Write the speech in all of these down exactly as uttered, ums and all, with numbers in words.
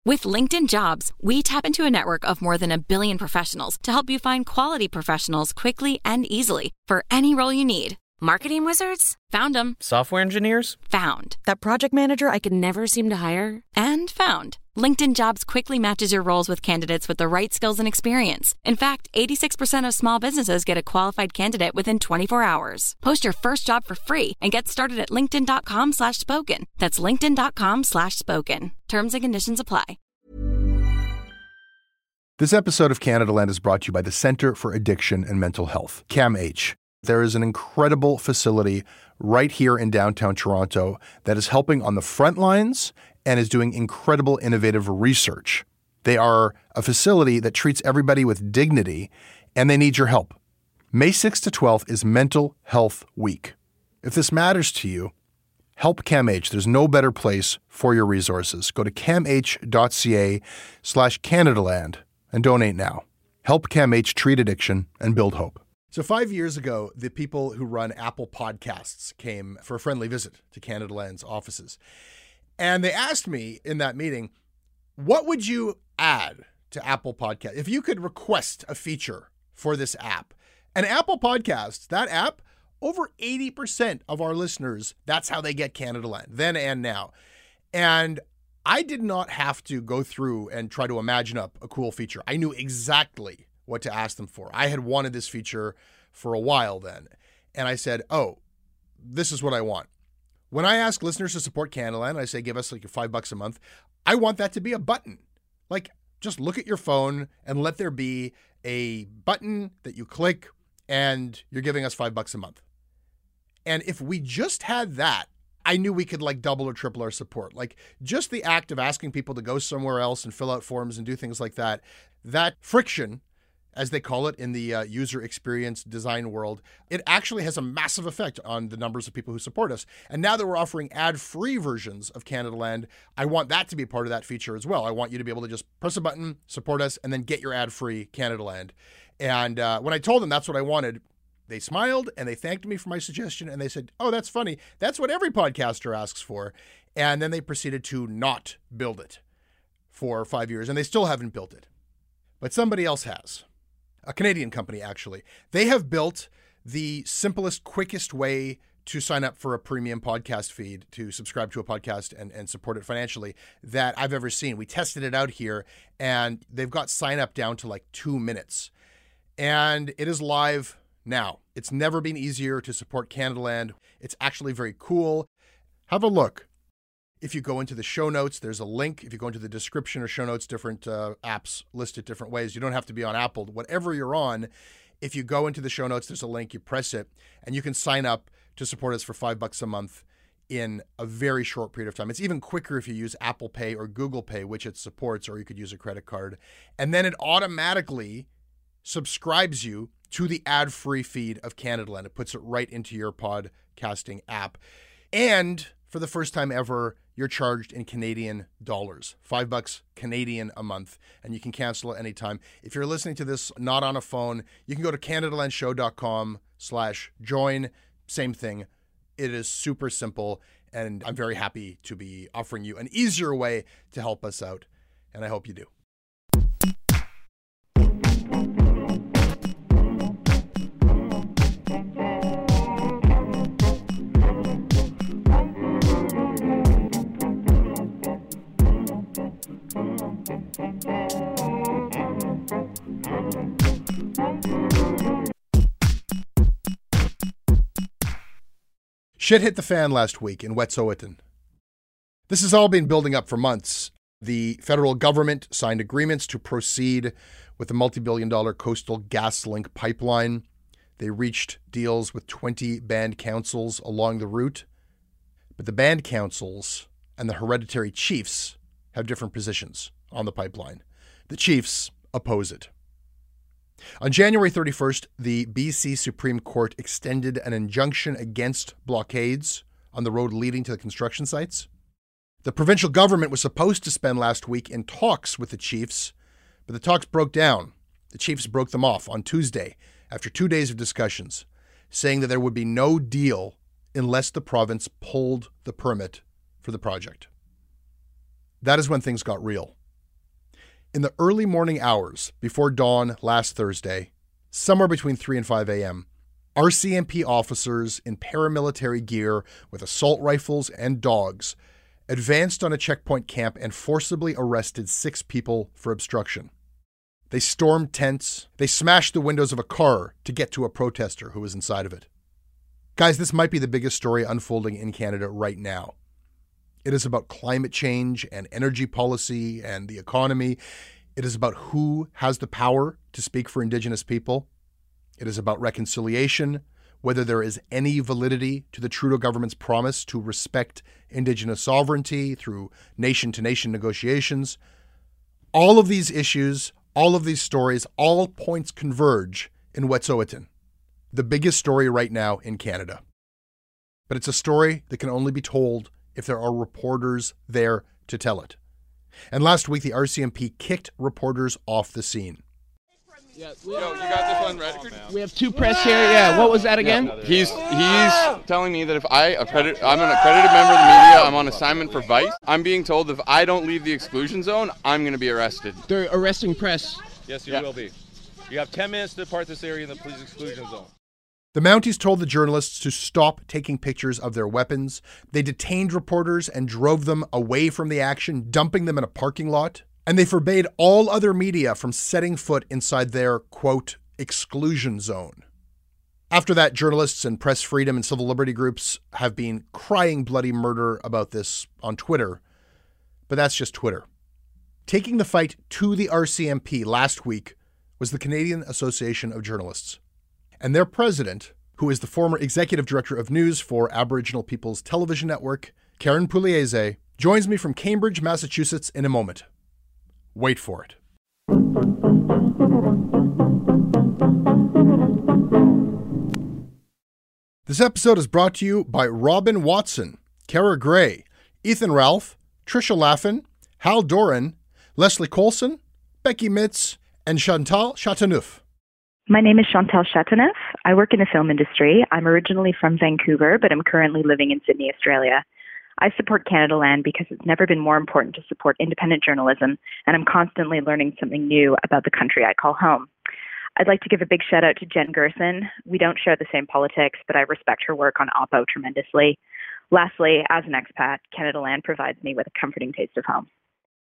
With LinkedIn Jobs, we tap into a network of more than a billion professionals to help you find quality professionals quickly and easily for any role you need. Marketing wizards? Found them. Software engineers? Found. That project manager I could never seem to hire? And found. LinkedIn Jobs quickly matches your roles with candidates with the right skills and experience. In fact, eighty-six percent of small businesses get a qualified candidate within twenty-four hours. Post your first job for free and get started at linkedin.com slash spoken. That's linkedin.com slash spoken. Terms and conditions apply. This episode of Canada Land is brought to you by the Centre for Addiction and Mental Health, CAMH. There is an incredible facility right here in downtown Toronto that is helping on the front lines and is doing incredible innovative research. They are a facility that treats everybody with dignity, and they need your help. May sixth to twelfth is Mental Health Week. If this matters to you, help CAMH. There's no better place for your resources. Go to camh.ca slash Canadaland and donate now. Help CAMH treat addiction and build hope. So five years ago, the people who run Apple Podcasts came for a friendly visit to Canada Land's offices. And they asked me in that meeting, what would you add to Apple Podcast? If you could request a feature for this app, and Apple Podcasts, that app, over eighty percent of our listeners, that's how they get Canada Land, then and now. And I did not have to go through and try to imagine up a cool feature. I knew exactly what to ask them for. I had wanted this feature for a while then. And I said, oh, this is what I want. When I ask listeners to support Canada Land, I say, give us like five bucks a month. I want that to be a button. Like, just look at your phone and let there be a button that you click and you're giving us five bucks a month. And if we just had that, I knew we could like double or triple our support. Like just the act of asking people to go somewhere else and fill out forms and do things like that, that friction, as they call it in the uh, user experience design world, it actually has a massive effect on the numbers of people who support us. And now that we're offering ad-free versions of Canada Land, I want that to be part of that feature as well. I want you to be able to just press a button, support us, and then get your ad-free Canada Land. And uh, when I told them that's what I wanted, they smiled and they thanked me for my suggestion. And they said, oh, that's funny. That's what every podcaster asks for. And then they proceeded to not build it for five years. And they still haven't built it. But somebody else has. A Canadian company, actually. They have built the simplest, quickest way to sign up for a premium podcast feed, to subscribe to a podcast and, and support it financially that I've ever seen. We tested it out here and they've got sign up down to like two minutes. And it is live now. It's never been easier to support Canada Land. It's actually very cool. Have a look. If you go into the show notes, there's a link. If you go into the description or show notes, different uh, apps listed different ways. You don't have to be on Apple. Whatever you're on, if you go into the show notes, there's a link. You press it, and you can sign up to support us for five bucks a month in a very short period of time. It's even quicker if you use Apple Pay or Google Pay, which it supports, or you could use a credit card. And then it automatically subscribes you to the ad-free feed of Canada Land. It puts it right into your podcasting app. And for the first time ever, you're charged in Canadian dollars, five bucks Canadian a month, and you can cancel at any time. If you're listening to this not on a phone, you can go to canadalandshow.com slash join. Same thing. It is super simple, and I'm very happy to be offering you an easier way to help us out, and I hope you do. Shit hit the fan last week in Wet'suwet'en. This has all been building up for months. The federal government signed agreements to proceed with the multi-billion dollar Coastal GasLink pipeline. They reached deals with twenty band councils along the route. But the band councils and the hereditary chiefs have different positions on the pipeline. The chiefs oppose it. On January thirty-first, the B C Supreme Court extended an injunction against blockades on the road leading to the construction sites. The provincial government was supposed to spend last week in talks with the chiefs, but the talks broke down. The chiefs broke them off on Tuesday after two days of discussions, saying that there would be no deal unless the province pulled the permit for the project. That is when things got real. In the early morning hours before dawn last Thursday, somewhere between three and five a.m., R C M P officers in paramilitary gear with assault rifles and dogs advanced on a checkpoint camp and forcibly arrested six people for obstruction. They stormed tents. They smashed the windows of a car to get to a protester who was inside of it. Guys, this might be the biggest story unfolding in Canada right now. It is about climate change and energy policy and the economy. It is about who has the power to speak for Indigenous people. It is about reconciliation, whether there is any validity to the Trudeau government's promise to respect Indigenous sovereignty through nation-to-nation negotiations. All of these issues, all of these stories, all points converge in Wet'suwet'en, the biggest story right now in Canada. But it's a story that can only be told if there are reporters there to tell it. And last week, the R C M P kicked reporters off the scene. Yeah, we, Yo, you got this one ready? We have two press here. Yeah, what was that again? Yeah, he's he's telling me that if I accredit, I'm an accredited member of the media, I'm on assignment for Vice. I'm being told if I don't leave the exclusion zone, I'm going to be arrested. They're arresting press. Yes, you yeah. will be. You have ten minutes to depart this area in the police exclusion zone. The Mounties told the journalists to stop taking pictures of their weapons. They detained reporters and drove them away from the action, dumping them in a parking lot. And they forbade all other media from setting foot inside their, quote, exclusion zone. After that, journalists and press freedom and civil liberty groups have been crying bloody murder about this on Twitter. But that's just Twitter. Taking the fight to the R C M P last week was the Canadian Association of Journalists. And their president, who is the former executive director of news for Aboriginal People's Television Network, Karen Pugliese, joins me from Cambridge, Massachusetts in a moment. Wait for it. This episode is brought to you by Robin Watson, Kara Gray, Ethan Ralph, Tricia Laffin, Hal Doran, Leslie Colson, Becky Mitz, and Chantal Chateauneuf. My name is Chantal Chateauneuf. I work in the film industry. I'm originally from Vancouver, but I'm currently living in Sydney, Australia. I support Canada Land because it's never been more important to support independent journalism, and I'm constantly learning something new about the country I call home. I'd like to give a big shout out to Jen Gerson. We don't share the same politics, but I respect her work on Oppo tremendously. Lastly, as an expat, Canada Land provides me with a comforting taste of home.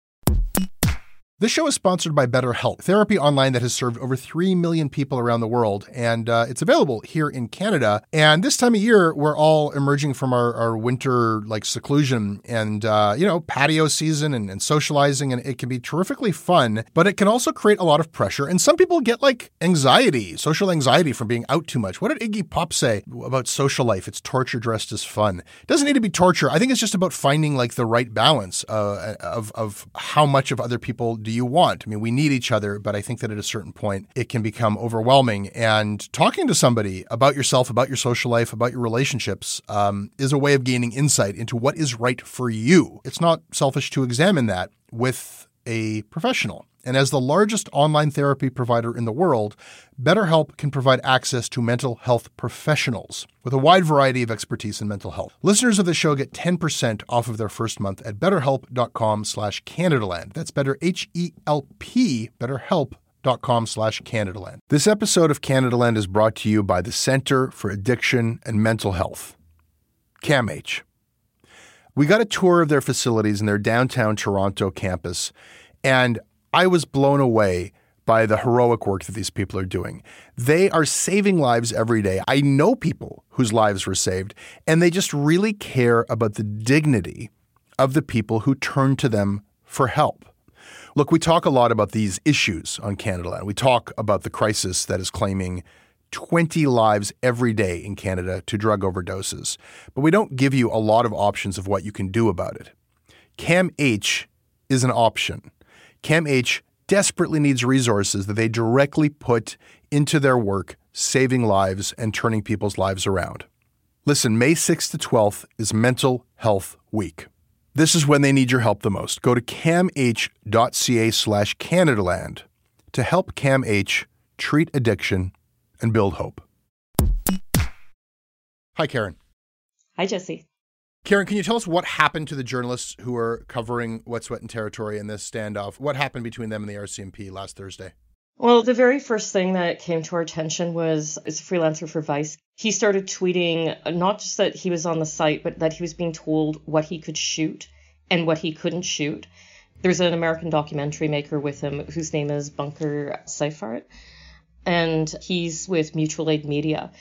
This show is sponsored by BetterHelp, therapy online that has served over three million people around the world, and uh, it's available here in Canada. And this time of year, we're all emerging from our, our winter like seclusion and, uh, you know, patio season and, and socializing, and it can be terrifically fun, but it can also create a lot of pressure. And some people get like anxiety, social anxiety from being out too much. What did Iggy Pop say about social life? It's torture dressed as fun. It doesn't need to be torture. I think it's just about finding like the right balance uh, of, of how much of other people do you want. I mean, we need each other, but I think that at a certain point, it can become overwhelming. And talking to somebody about yourself, about your social life, about your relationships um, is a way of gaining insight into what is right for you. It's not selfish to examine that with a professional. And as the largest online therapy provider in the world, BetterHelp can provide access to mental health professionals with a wide variety of expertise in mental health. Listeners of the show get ten percent off of their first month at betterhelp.com slash CanadaLand. That's better, H E L P, betterhelp.com slash CanadaLand. This episode of CanadaLand is brought to you by the Center for Addiction and Mental Health, CAMH. We got a tour of their facilities in their downtown Toronto campus, and I was blown away by the heroic work that these people are doing. They are saving lives every day. I know people whose lives were saved, and they just really care about the dignity of the people who turn to them for help. Look, we talk a lot about these issues on Canada Land. We talk about the crisis that is claiming twenty lives every day in Canada to drug overdoses, but we don't give you a lot of options of what you can do about it. CAMH is an option. CAMH desperately needs resources that they directly put into their work, saving lives and turning people's lives around. Listen, May sixth to twelfth is Mental Health Week. This is when they need your help the most. Go to camh.ca slash CanadaLand to help CAMH treat addiction and build hope. Hi, Karen. Hi, Jesse. Karen, can you tell us what happened to the journalists who were covering Wet'suwet'en territory in this standoff? What happened between them and the R C M P last Thursday? Well, the very first thing that came to our attention was, as a freelancer for Vice, he started tweeting not just that he was on the site, but that he was being told what he could shoot and what he couldn't shoot. There's an American documentary maker with him whose name is Bunker Seifert, and he's with Mutual Aid Media.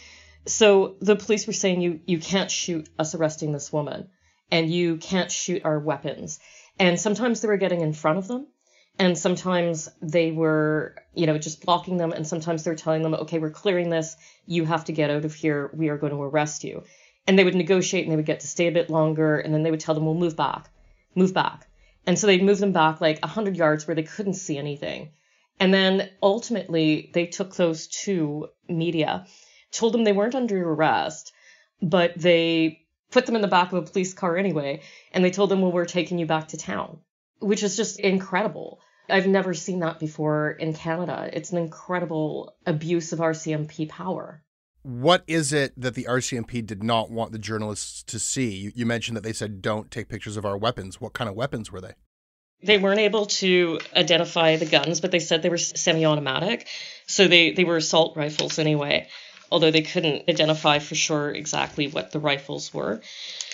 So the police were saying, you you can't shoot us arresting this woman, and you can't shoot our weapons. And sometimes they were getting in front of them, and sometimes they were, you know, just blocking them, and sometimes they were telling them, okay, we're clearing this, you have to get out of here, we are going to arrest you. And they would negotiate, and they would get to stay a bit longer, and then they would tell them, well, move back, move back. And so they'd move them back like one hundred yards where they couldn't see anything. And then ultimately, they took those two media, told them they weren't under arrest, but they put them in the back of a police car anyway, and they told them, well, we're taking you back to town, which is just incredible. I've never seen that before in Canada. It's an incredible abuse of R C M P power. What is it that the R C M P did not want the journalists to see? You, you mentioned that they said, don't take pictures of our weapons. What kind of weapons were they? They weren't able to identify the guns, but they said they were semi-automatic. So they, they were assault rifles anyway, although they couldn't identify for sure exactly what the rifles were.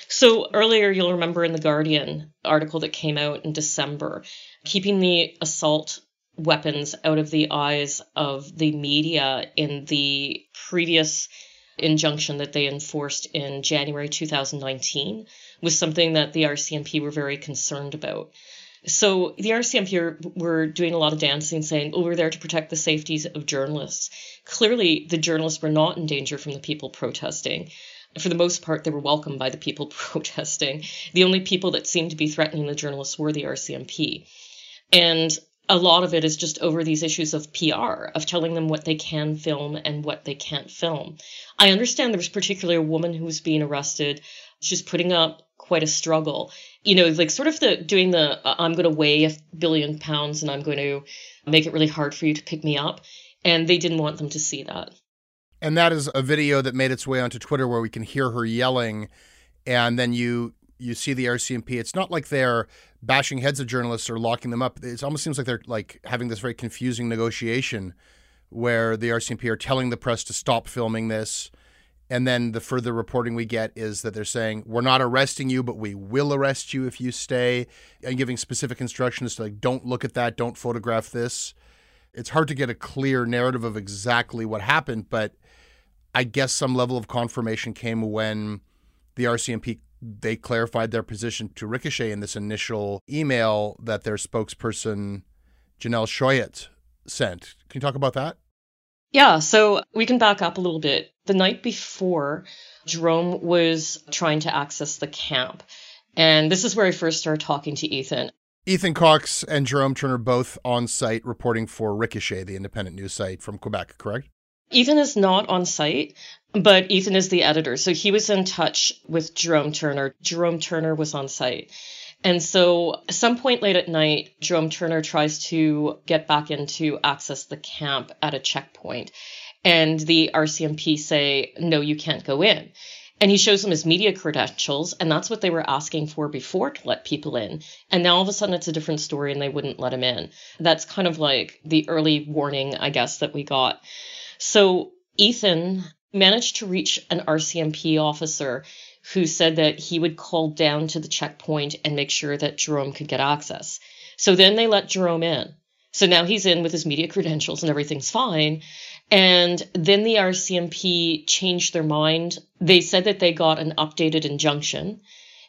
So earlier, you'll remember in the Guardian article that came out in December, keeping the assault weapons out of the eyes of the media in the previous injunction that they enforced in January two thousand nineteen was something that the R C M P were very concerned about. So the R C M P were doing a lot of dancing, saying, oh, we're there to protect the safeties of journalists. Clearly, the journalists were not in danger from the people protesting. For the most part, they were welcomed by the people protesting. The only people that seemed to be threatening the journalists were the R C M P. And a lot of it is just over these issues of P R, of telling them what they can film and what they can't film. I understand there was particularly a woman who was being arrested. She's putting up quite a struggle. You know, like sort of the doing the, uh, I'm going to weigh a billion pounds and I'm going to make it really hard for you to pick me up. And they didn't want them to see that. And that is a video that made its way onto Twitter where we can hear her yelling. And then you you see the R C M P. It's not like they're bashing heads of journalists or locking them up. It almost seems like they're like having this very confusing negotiation where the R C M P are telling the press to stop filming this. And then the further reporting we get is that they're saying, we're not arresting you, but we will arrest you if you stay, and giving specific instructions to like, don't look at that, don't photograph this. It's hard to get a clear narrative of exactly what happened, but I guess some level of confirmation came when the R C M P, they clarified their position to Ricochet in this initial email that their spokesperson, Janelle Shoyet, sent. Can you talk about that? Yeah, so we can back up a little bit. The night before, Jerome was trying to access the camp. And this is where I first started talking to Ethan. Ethan Cox and Jerome Turner both on site reporting for Ricochet, the independent news site from Quebec, correct? Ethan is not on site, but Ethan is the editor. So he was in touch with Jerome Turner. Jerome Turner was on site. And so at some point late at night, Jerome Turner tries to get back in to access the camp at a checkpoint. And the R C M P say, no, you can't go in. And he shows them his media credentials, and that's what they were asking for before to let people in. And now all of a sudden it's a different story and they wouldn't let him in. That's kind of like the early warning, I guess, that we got. So Ethan managed to reach an R C M P officer who said that he would call down to the checkpoint and make sure that Jerome could get access. So then they let Jerome in. So now he's in with his media credentials and everything's fine. And then the R C M P changed their mind. They said that they got an updated injunction.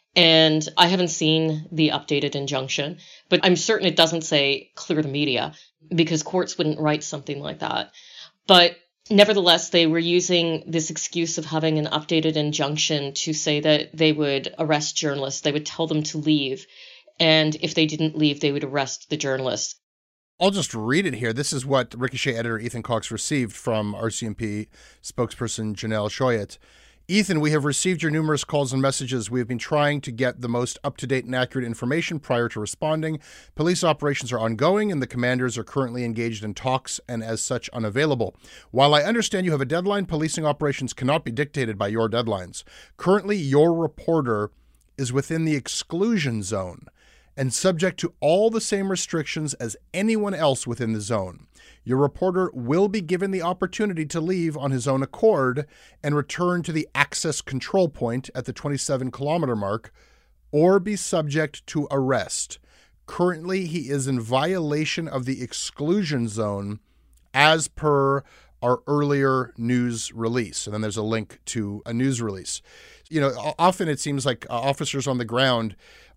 And I haven't seen the updated injunction, but I'm certain it doesn't say clear the media because courts wouldn't write something like that. But nevertheless, they were using this excuse of having an updated injunction to say that they would arrest journalists. They would tell them to leave. And if they didn't leave, they would arrest the journalists. I'll just read it here. This is what Ricochet editor Ethan Cox received from R C M P spokesperson Janelle Shoyet. Ethan, we have received your numerous calls and messages. We have been trying to get the most up-to-date and accurate information prior to responding. Police operations are ongoing, and the commanders are currently engaged in talks and as such unavailable. While I understand you have a deadline, policing operations cannot be dictated by your deadlines. Currently, your reporter is within the exclusion zone and subject to all the same restrictions as anyone else within the zone. Your reporter will be given the opportunity to leave on his own accord and return to the access control point at the twenty-seven kilometer mark, or be subject to arrest. Currently, he is in violation of the exclusion zone as per our earlier news release. And then there's a link to a news release. You know, often it seems like officers on the ground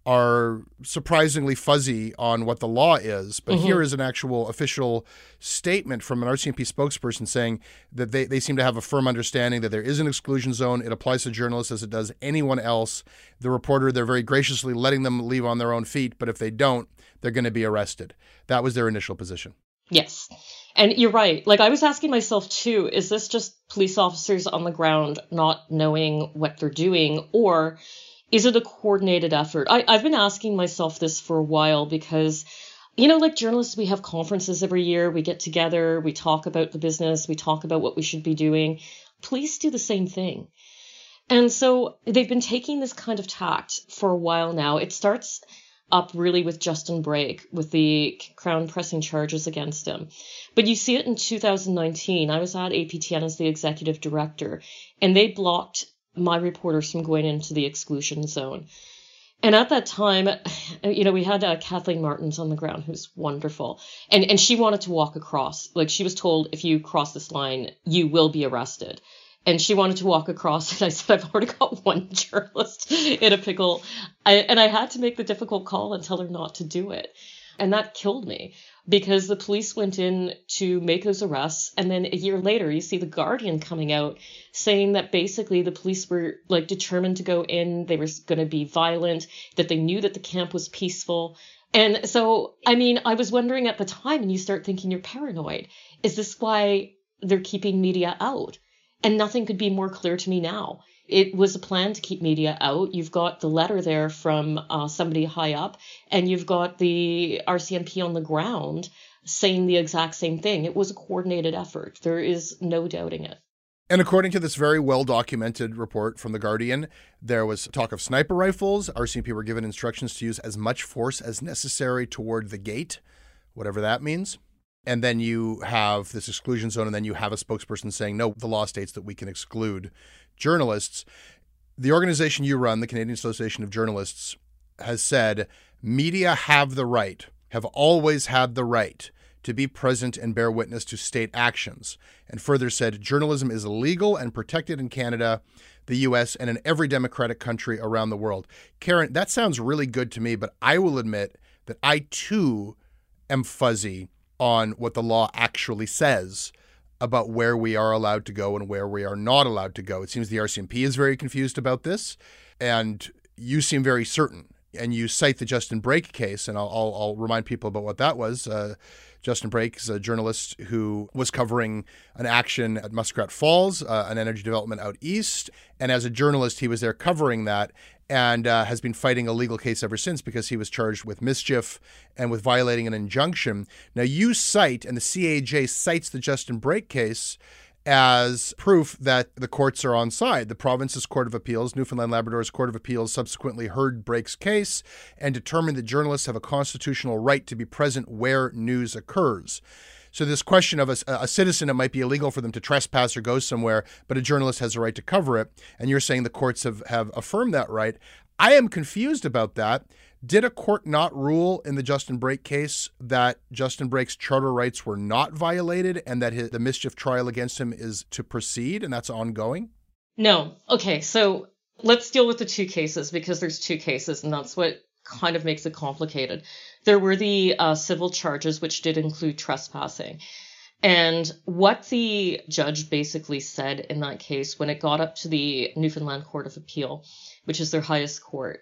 are surprisingly fuzzy on what the law is. But mm-hmm. here is an actual official statement from an R C M P spokesperson saying that they, they seem to have a firm understanding that there is an exclusion zone. It applies to journalists as it does anyone else. The reporter, they're very graciously letting them leave on their own feet. But if they don't, they're going to be arrested. That was their initial position. Yes. And you're right. Like, I was asking myself, too, is this just police officers on the ground not knowing what they're doing, or is it a coordinated effort? I, I've been asking myself this for a while because, you know, like journalists, we have conferences every year. We get together, we talk about the business, we talk about what we should be doing. Police do the same thing. And so they've been taking this kind of tact for a while now. It starts up really with Justin Brake, with the Crown pressing charges against him. But you see it in two thousand nineteen. I was at A P T N as the executive director, and they blocked my reporters from going into the exclusion zone. And at that time, you know, we had uh, Kathleen Martins on the ground, who's wonderful. And, and she wanted to walk across. Like, she was told, if you cross this line, you will be arrested. And she wanted to walk across, and I said, I've already got one journalist in a pickle. I, and I had to make the difficult call and tell her not to do it. And that killed me, because the police went in to make those arrests. And then a year later, you see The Guardian coming out saying that basically the police were like determined to go in. They were going to be violent, that they knew that the camp was peaceful. And so, I mean, I was wondering at the time, and you start thinking you're paranoid. Is this why they're keeping media out? And nothing could be more clear to me now. It was a plan to keep media out. You've got the letter there from uh, somebody high up, and you've got the R C M P on the ground saying the exact same thing. It was a coordinated effort. There is no doubting it. And according to this very well-documented report from The Guardian, there was talk of sniper rifles. R C M P were given instructions to use as much force as necessary toward the gate, whatever that means. And then you have this exclusion zone, and then you have a spokesperson saying, no, the law states that we can exclude journalists. The organization you run, the Canadian Association of Journalists, has said media have the right, have always had the right to be present and bear witness to state actions. And further said, journalism is legal and protected in Canada, the U S, and in every democratic country around the world. Karen, that sounds really good to me, but I will admit that I too am fuzzy on what the law actually says about where we are allowed to go and where we are not allowed to go. It seems the R C M P is very confused about this, and you seem very certain. And you cite the Justin Brake case, and I'll, I'll, I'll remind people about what that was. Uh, Justin Brake is a journalist who was covering an action at Muskrat Falls, uh, an energy development out east. And as a journalist, he was there covering that, and uh, has been fighting a legal case ever since because he was charged with mischief and with violating an injunction. Now, you cite, and the C A J cites the Justin Brake case as proof that the courts are on side. The province's Court of Appeals, Newfoundland Labrador's Court of Appeals, subsequently heard Brake's case and determined that journalists have a constitutional right to be present where news occurs. So this question of a, a citizen, it might be illegal for them to trespass or go somewhere, but a journalist has a right to cover it. And you're saying the courts have, have affirmed that right. I am confused about that. Did a court not rule in the Justin Brake case that Justin Brake's charter rights were not violated and that his, the mischief trial against him is to proceed and that's ongoing? No. Okay, so let's deal with the two cases, because there's two cases, and that's what kind of makes it complicated. There were the uh, civil charges, which did include trespassing. And what the judge basically said in that case, when it got up to the Newfoundland Court of Appeal, which is their highest court,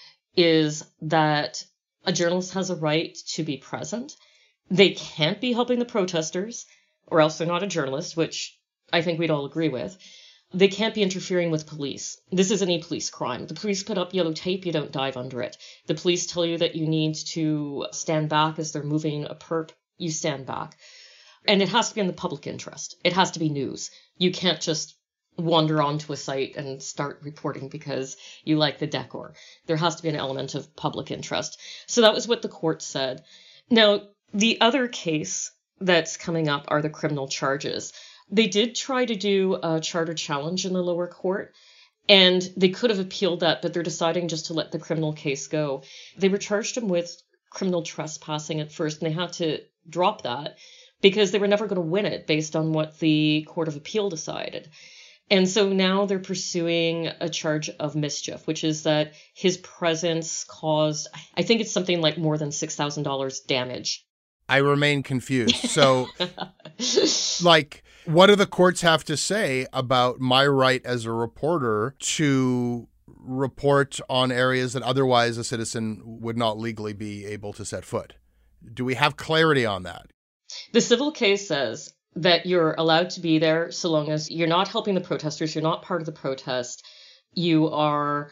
is that a journalist has a right to be present. They can't be helping the protesters, or else they're not a journalist, which I think we'd all agree with. They can't be interfering with police. This isn't a police crime. The police put up yellow tape, you don't dive under it. The police tell you that you need to stand back as they're moving a perp, you stand back. And it has to be in the public interest. It has to be news. You can't just wander onto a site and start reporting because you like the decor. There has to be an element of public interest. So that was what the court said. Now, the other case that's coming up are the criminal charges. They did try to do a charter challenge in the lower court, and they could have appealed that, but they're deciding just to let the criminal case go. They were charged him with criminal trespassing at first, and they had to drop that because they were never going to win it based on what the Court of Appeal decided. And so now they're pursuing a charge of mischief, which is that his presence caused, I think it's something like more than six thousand dollars damage. I remain confused. So, like, what do the courts have to say about my right as a reporter to report on areas that otherwise a citizen would not legally be able to set foot? Do we have clarity on that? The civil case says that you're allowed to be there so long as you're not helping the protesters, you're not part of the protest, you are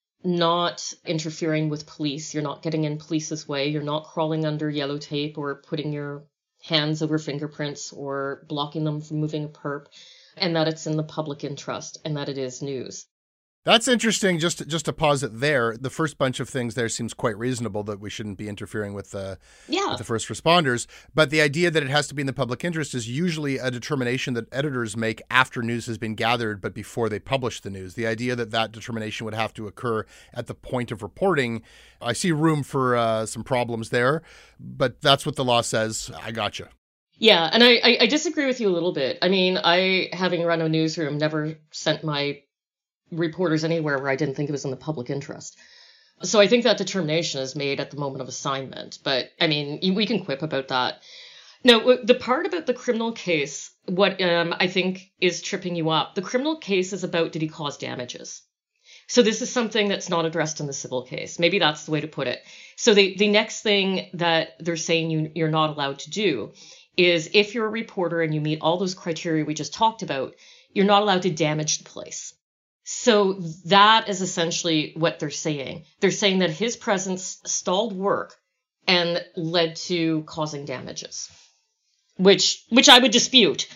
not interfering with police, you're not getting in police's way, you're not crawling under yellow tape or putting your hands over fingerprints or blocking them from moving a perp, and that it's in the public interest and that it is news. That's interesting. Just to, just to pause it there, the first bunch of things there seems quite reasonable, that we shouldn't be interfering with the, yeah. with the first responders. But the idea that it has to be in the public interest is usually a determination that editors make after news has been gathered, but before they publish the news. The idea that that determination would have to occur at the point of reporting, I see room for uh, some problems there, but that's what the law says. I gotcha. Yeah, and I, I, I disagree with you a little bit. I mean, I, having run a newsroom, never sent my reporters anywhere where I didn't think it was in the public interest. So I think that determination is made at the moment of assignment. But, I mean, we can quip about that. No, the part about the criminal case, what um, I think is tripping you up, the criminal case is about did he cause damages? So this is something that's not addressed in the civil case. Maybe that's the way to put it. So the, the next thing that they're saying you, you're not allowed to do is if you're a reporter and you meet all those criteria we just talked about, you're not allowed to damage the place. So that is essentially what they're saying. They're saying that his presence stalled work and led to causing damages, which which I would dispute.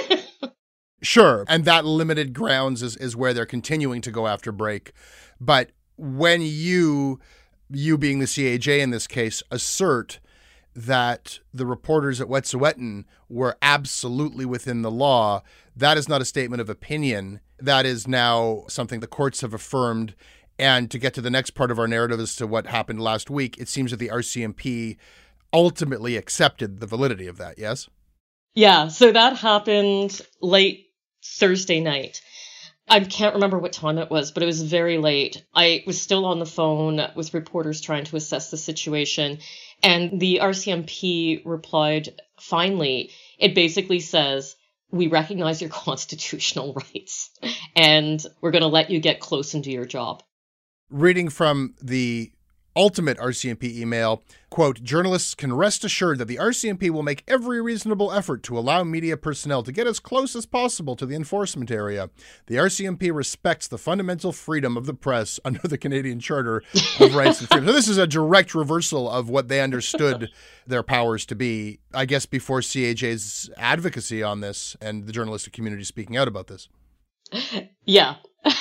Sure. And that limited grounds is, is where they're continuing to go after Brake. But when you, you being the C A J in this case, assert that the reporters at Wet'suwet'en were absolutely within the law, that is not a statement of opinion. That is now something the courts have affirmed. And to get to the next part of our narrative as to what happened last week, it seems that the R C M P ultimately accepted the validity of that, yes? Yeah, so that happened late Thursday night. I can't remember what time it was, but it was very late. I was still on the phone with reporters trying to assess the situation, and the R C M P replied, finally, it basically says, we recognize your constitutional rights, and we're going to let you get close and do your job. Reading from the ultimate R C M P email, quote, journalists can rest assured that the R C M P will make every reasonable effort to allow media personnel to get as close as possible to the enforcement area. The R C M P respects the fundamental freedom of the press under the Canadian Charter of Rights and Freedom. So this is a direct reversal of what they understood their powers to be, I guess, before C A J's advocacy on this and the journalistic community speaking out about this. Yeah.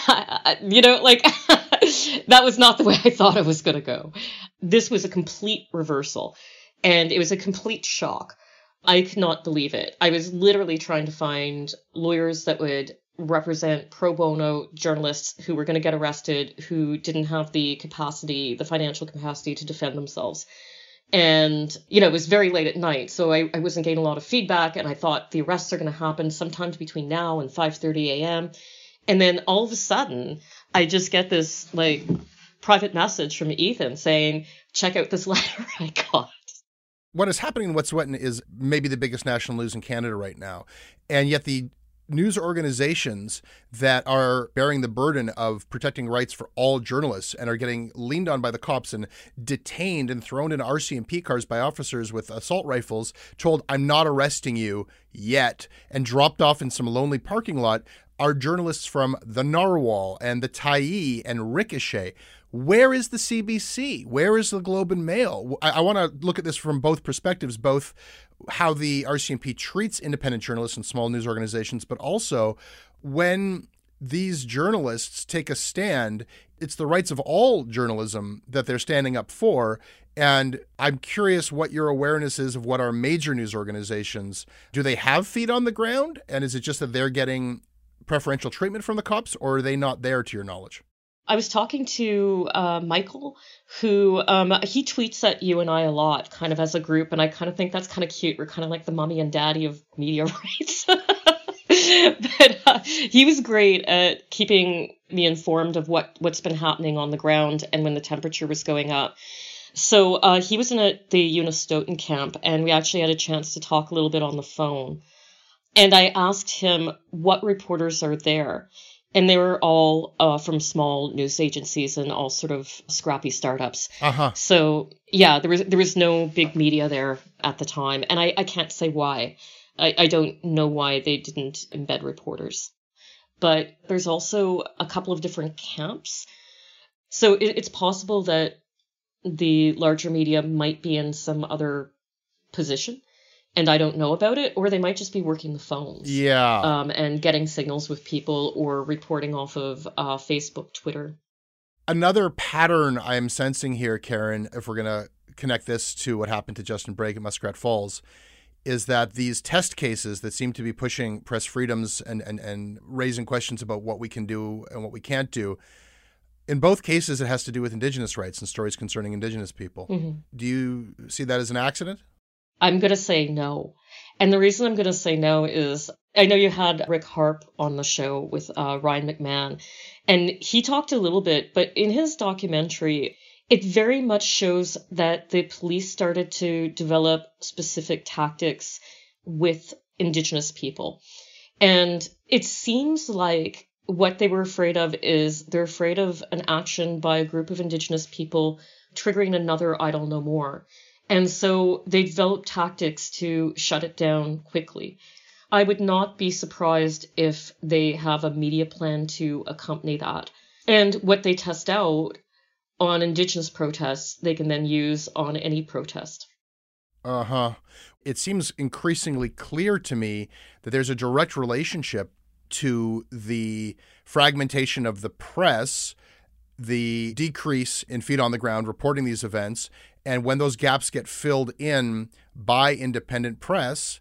You know, like... That was not the way I thought it was going to go. This was a complete reversal, and it was a complete shock. I could not believe it. I was literally trying to find lawyers that would represent pro bono journalists who were going to get arrested, who didn't have the capacity, the financial capacity to defend themselves. And, you know, it was very late at night, so I, I wasn't getting a lot of feedback, and I thought the arrests are going to happen sometimes between now and five thirty a.m., and then all of a sudden, I just get this, like, private message from Ethan saying, check out this letter I got. What is happening in Wet'suwet'en is maybe the biggest national news in Canada right now. And yet the news organizations that are bearing the burden of protecting rights for all journalists and are getting leaned on by the cops and detained and thrown in R C M P cars by officers with assault rifles, told, I'm not arresting you yet, and dropped off in some lonely parking lot, are journalists from The Narwhal and The Tyee and Ricochet. Where is the C B C? Where is the Globe and Mail? I, I want to look at this from both perspectives, both how the R C M P treats independent journalists and small news organizations, but also when these journalists take a stand. It's the rights of all journalism that they're standing up for. And I'm curious what your awareness is of what are major news organizations. Do they have feet on the ground? And is it just that they're getting preferential treatment from the cops, or are they not there to your knowledge? I was talking to uh, Michael, who um, he tweets at you and I a lot, kind of as a group. And I kind of think that's kind of cute. We're kind of like the mommy and daddy of media rights. But uh, he was great at keeping me informed of what, what's been happening on the ground and when the temperature was going up. So uh, he was in a, the Eunice Stoughton camp, and we actually had a chance to talk a little bit on the phone. And I asked him what reporters are there. And they were all uh, from small news agencies and all sort of scrappy startups. Uh-huh. So, yeah, there was there was no big media there at the time. And I, I can't say why. I, I don't know why they didn't embed reporters. But there's also a couple of different camps. So it, it's possible that the larger media might be in some other position, and I don't know about it, or they might just be working the phones. Yeah. Um, and getting signals with people or reporting off of uh, Facebook, Twitter. Another pattern I'm sensing here, Karen, if we're going to connect this to what happened to Justin Bragg at Muskrat Falls, is that these test cases that seem to be pushing press freedoms and, and, and raising questions about what we can do and what we can't do, in both cases, it has to do with Indigenous rights and stories concerning Indigenous people. Mm-hmm. Do you see that as an accident? I'm going to say no. And the reason I'm going to say no is I know you had Rick Harp on the show with uh, Ryan McMahon, and he talked a little bit, but in his documentary, it very much shows that the police started to develop specific tactics with Indigenous people. And it seems like what they were afraid of is they're afraid of an action by a group of Indigenous people triggering another Idle No More. And so they developed tactics to shut it down quickly. I would not be surprised if they have a media plan to accompany that. And what they test out on Indigenous protests, they can then use on any protest. Uh-huh. It seems increasingly clear to me that there's a direct relationship to the fragmentation of the press, the decrease in feet on the ground reporting these events, and when those gaps get filled in by independent press,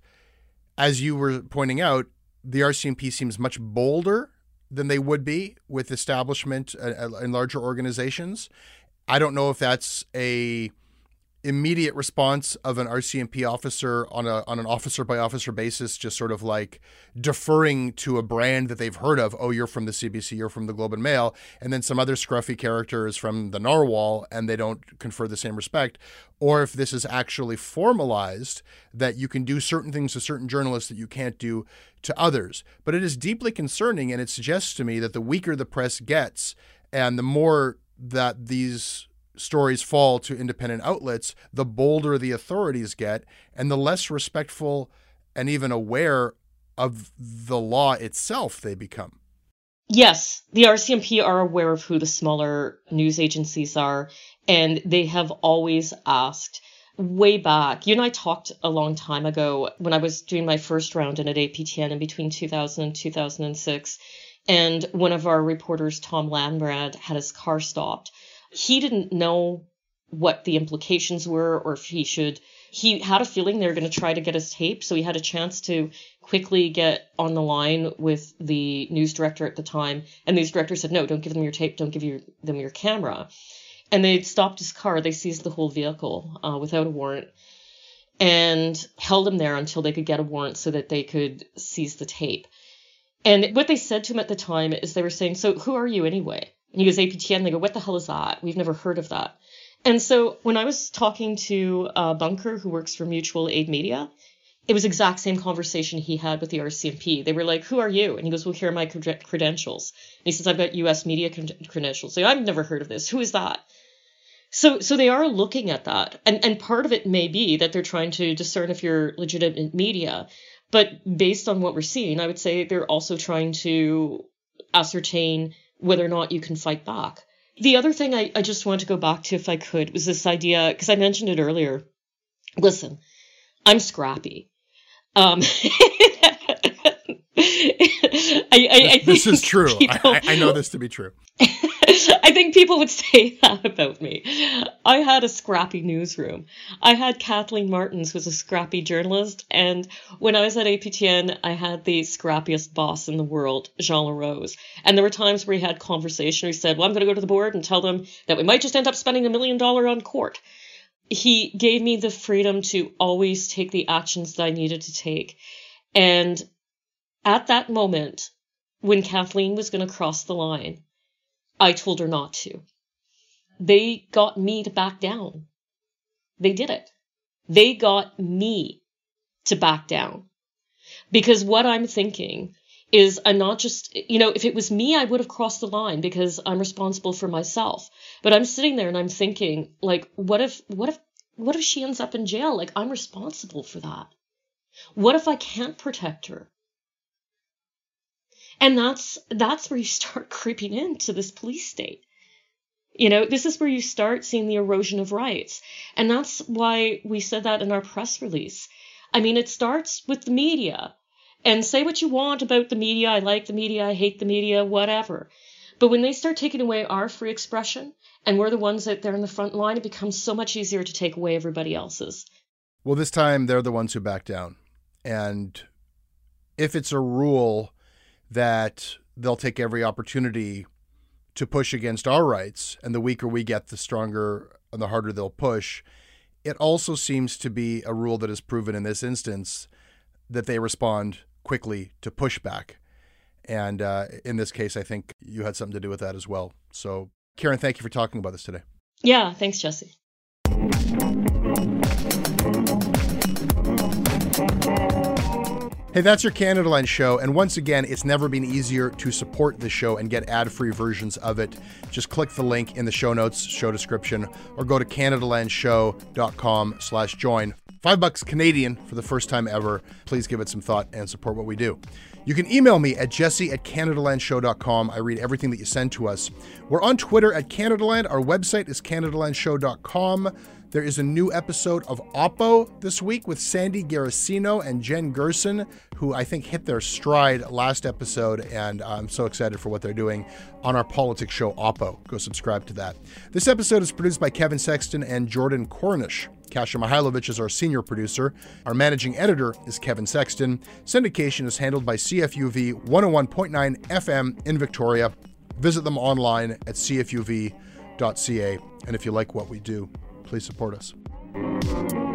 as you were pointing out, the R C M P seems much bolder than they would be with establishment in larger organizations. I don't know if that's a immediate response of an R C M P officer on a on an officer by officer basis, just sort of like deferring to a brand that they've heard of. Oh, you're from the C B C, you're from the Globe and Mail, and then some other scruffy character is from the Narwhal, and they don't confer the same respect. Or if this is actually formalized that you can do certain things to certain journalists that you can't do to others. But it is deeply concerning, and it suggests to me that the weaker the press gets and the more that these stories fall to independent outlets, the bolder the authorities get and the less respectful and even aware of the law itself they become. Yes, the R C M P are aware of who the smaller news agencies are, and they have always asked way back. You and I talked a long time ago when I was doing my first round in at A P T N in between two thousand and two thousand six, and one of our reporters, Tom Landbrad, had his car stopped. He didn't know what the implications were or if he should. He had a feeling they were going to try to get his tape, so he had a chance to quickly get on the line with the news director at the time. And the news director said, no, don't give them your tape, don't give your, them your camera. And they stopped his car. They seized the whole vehicle uh, without a warrant and held him there until they could get a warrant so that they could seize the tape. And what they said to him at the time is they were saying, so who are you anyway? And he goes, A P T N. They go, what the hell is that? We've never heard of that. And so when I was talking to uh, Bunker, who works for Mutual Aid Media, it was the exact same conversation he had with the R C M P. They were like, who are you? And he goes, well, here are my cred- credentials. And he says, I've got U S media cred- credentials. So I've never heard of this. Who is that? So so they are looking at that. And, and part of it may be that they're trying to discern if you're legitimate media. But based on what we're seeing, I would say they're also trying to ascertain whether or not you can fight back. The other thing I, I just want to go back to, if I could, was this idea, because I mentioned it earlier. Listen, I'm scrappy. Um, I, I, I This think is true. People, I, I know this to be true. I think people would say that about me. I had a scrappy newsroom. I had Kathleen Martins, who was a scrappy journalist, and when I was at A P T N, I had the scrappiest boss in the world, Jean LaRose. And there were times where he had conversation where he said, well, I'm going to go to the board and tell them that we might just end up spending a million dollars on court. He gave me the freedom to always take the actions that I needed to take. And at that moment, when Kathleen was going to cross the line, I told her not to. They got me to back down. They did it. They got me to back down. Because what I'm thinking is I'm not just, you know, if it was me, I would have crossed the line because I'm responsible for myself. But I'm sitting there and I'm thinking, like, what if, what if, what if she ends up in jail? Like, I'm responsible for that. What if I can't protect her? And that's that's where you start creeping into this police state. You know, this is where you start seeing the erosion of rights. And that's why we said that in our press release. I mean, it starts with the media. And say what you want about the media. I like the media. I hate the media, whatever. But when they start taking away our free expression, and we're the ones out there in the front line, it becomes so much easier to take away everybody else's. Well, this time they're the ones who back down. And if it's a rule that they'll take every opportunity to push against our rights, and the weaker we get, the stronger and the harder they'll push, it also seems to be a rule that is proven in this instance that they respond quickly to pushback. And uh, in this case, I think you had something to do with that as well. So, Karen, thank you for talking about this today. Yeah, thanks, Jesse. Hey, that's your Canada Line show. And once again, it's never been easier to support the show and get ad-free versions of it. Just click the link in the show notes, show description, or go to canadalandshow.com slash join. Five bucks Canadian for the first time ever. Please give it some thought and support what we do. You can email me at jesse at canadalandshow dot com. I read everything that you send to us. We're on Twitter at Canadaland. Our website is canadalandshow dot com. There is a new episode of Oppo this week with Sandy Garasino and Jen Gerson, who I think hit their stride last episode, and I'm so excited for what they're doing on our politics show, Oppo. Go subscribe to that. This episode is produced by Kevin Sexton and Jordan Cornish. Kasia Mihailovich is our senior producer. Our managing editor is Kevin Sexton. Syndication is handled by C F U V one oh one point nine F M in Victoria. Visit them online at c f u v dot c a. And if you like what we do, please support us.